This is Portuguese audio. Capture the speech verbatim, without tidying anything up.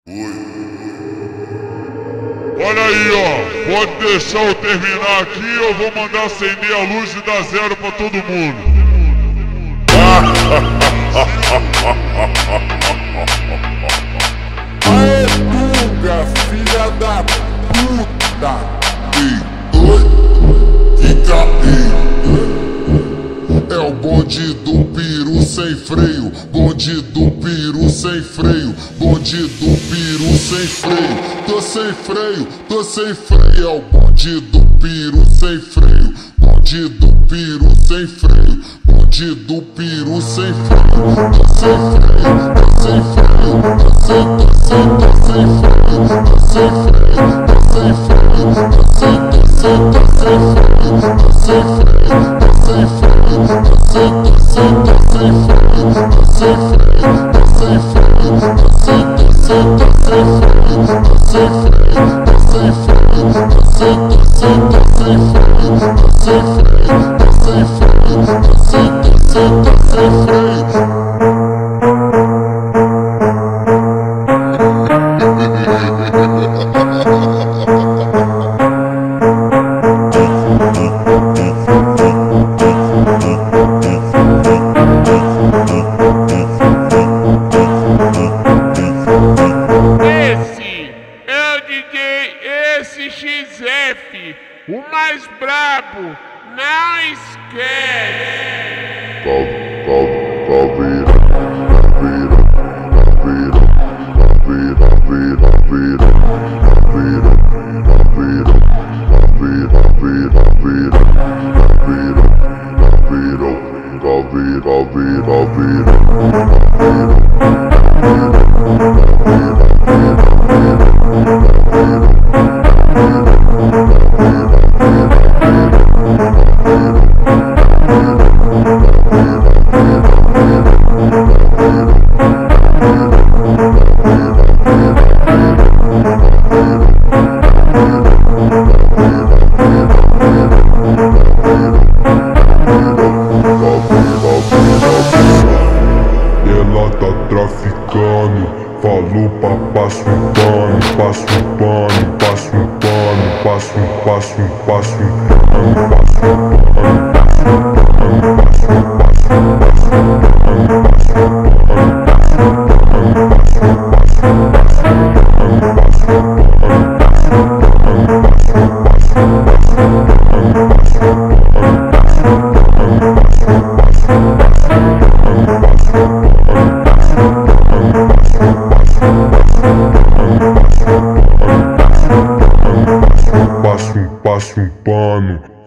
Olha aí, ó, pode deixar eu terminar aqui, eu vou mandar acender a luz e dar zero pra todo mundo. Aê, Dunga, filha da puta! Ei, oi, fica aí. É o bonde do peru sem freio, bonde do peru sem freio, bonde do peru sem freio. Tô sem freio, tô sem freio, é o bonde do peru sem freio, bonde do peru sem freio, bonde do peru sem freio. Tô sem freio, tô sem freio, tô sem, tô sem, tô sem freio, tô sem freio, tô sem freio, tô sem, tô sem, tô sem freio, tô sem freio, tô sem freio, tô sem, tô sem, tô sem freio, tô sem freio, tô sem freio, tô sem, tô sem, tô sem freio, tô sem freio, tô sem freio, tô sem, tô sem, tô sem freio, tô sem freio, tô sem freio, tô sem, tô sem, tô sem freio. Esse X F, o mais brabo, não esquece. Calvira, calvira, calvira, calvira, calvira, calvira, calvira, calvira, calvira, calvira, calvira, calvira, calvira, calvira. Ela tá traficando, falou pra passo um pano, passo um pano, passo um pano, passo um, passo um, passo um pano, passo um pano, passo um pano, passo um, passo um, passo um pano, passo um pano, passo um pano, passo um, passo um, passo um pano, passo um pano, passo um pano, passo um, passo um, passo um pano, passo um pano, passo um pano, passo um pano, passo um, passo um, passo um pano, passo um, passo um pano.